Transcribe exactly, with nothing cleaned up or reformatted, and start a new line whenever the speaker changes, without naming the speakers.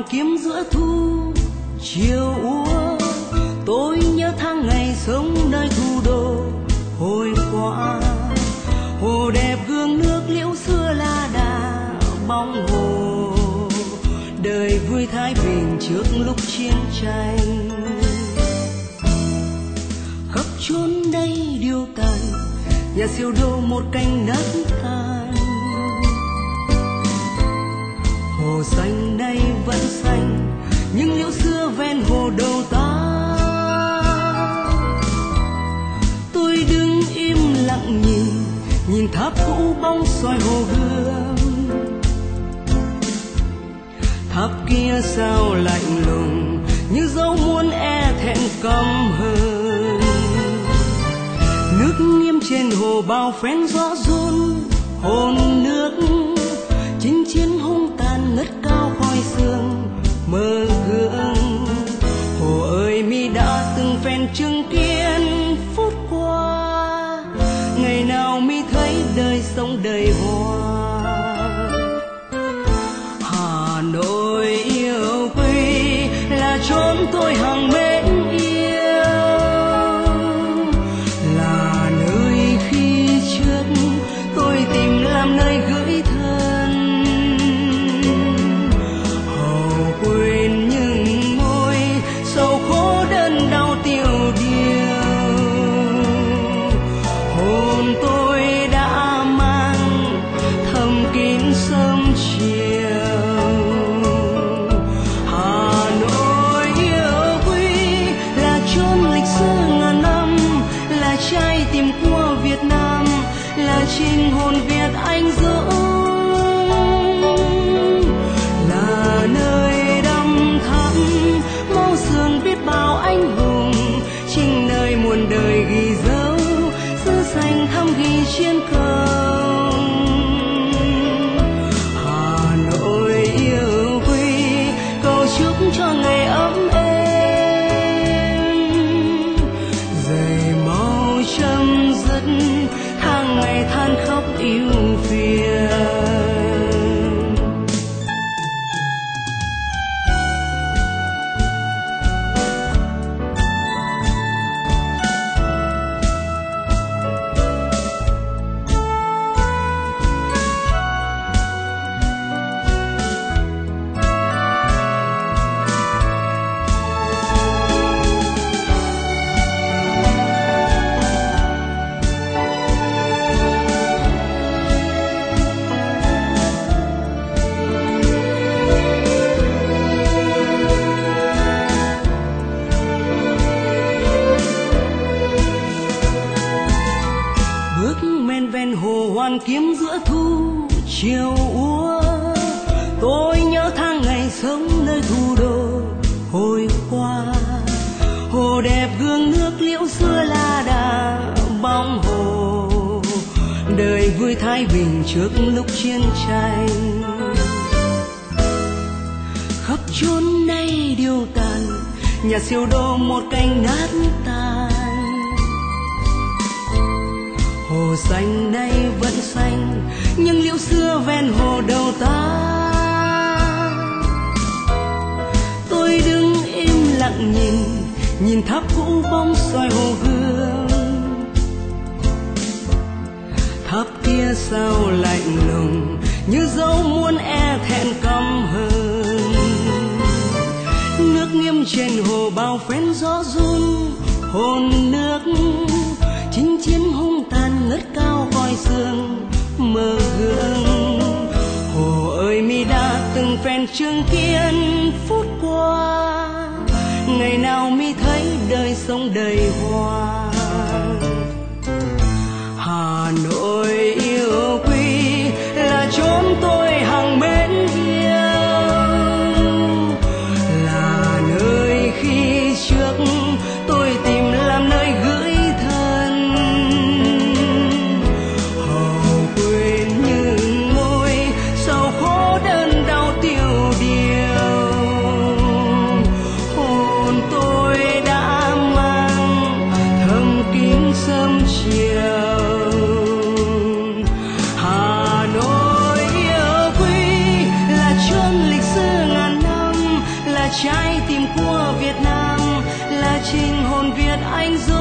kiếm giữa thu chiều úa. Tôi nhớ tháng ngày sống nơi thủ đô hồi qua. Hồ đẹp gương nước liễu xưa la đà bóng hồ. Đời vui thái bình trước lúc chiến tranh. Khắp chốn đây điêu tàn, nhà siêu đô một cánh đất tàn. Hồ xanh nay vẫn xanh, nhưng liễu xưa ven hồ đầu ta. Tôi đứng im lặng nhìn, nhìn tháp cũ bóng soi hồ Gươm. Tháp kia sao lạnh lùng, như dấu muốn e thẹn căm hờn. Nước nghiêm trên hồ bao phen gió rôn, hồn nước chinh chiến hung tàn ngất cao khói sương mơ gương. Hồ ơi mi đã từng phen chứng kiến phút qua, ngày nào mi thấy đời sống đầy hoa. Hà Nội yêu quý là chốn tôi hằng mến yêu, là nơi khi trước tôi tìm làm nơi gửi thân. Hầu quên những môi sầu khổ đơn đau tiêu điều. Hồn tôi đã mang thầm kín sớm chiều. Hà Nội yêu quý là chốn lịch sử ngàn năm, là trái tim của Việt Nam, là chính hồn Việt anh dũng, là nơi đắm thắm máu xương biết bao anh hùng, chính nơi muôn đời ghi dấu xứ xanh thăm ghi chiến công. Hà Nội yêu quý cầu chúc cho ngày ấm êm, dày mau chấm dứt tháng ngày than khóc yêu phiền. Ven hồ hoàn kiếm giữa thu chiều úa. Tôi nhớ tháng ngày sống nơi thủ đô hồi qua. Hồ đẹp gương nước liễu xưa la đà bóng hồ. Đời vui thái bình trước lúc chiến tranh. Khắp chốn nay điêu tàn, nhà siêu đô một cánh nát tan. Hồ xanh nay vẫn xanh, nhưng liễu xưa ven hồ đầu ta. Tôi đứng im lặng nhìn, nhìn tháp cũ bóng soi hồ Gươm. Tháp kia sao lạnh lùng, như dấu muốn e thẹn căm hờn. Nước nghiêm trên hồ bao phen gió run, hồn nước chinh chiến hung tàn ngất cao khói sương mơ gương. Hồ ơi mi đã từng phen chứng kiến phút qua, ngày nào mi thấy đời sống đầy hoa. Hà Nội yêu quý là chốn tôi hằng mến yêu, là nơi khi trước tôi tìm làm nơi gửi thân. Hầu quên những môi sầu khổ đơn đau tiêu điều. Hồn tôi đã mang thầm anh rồi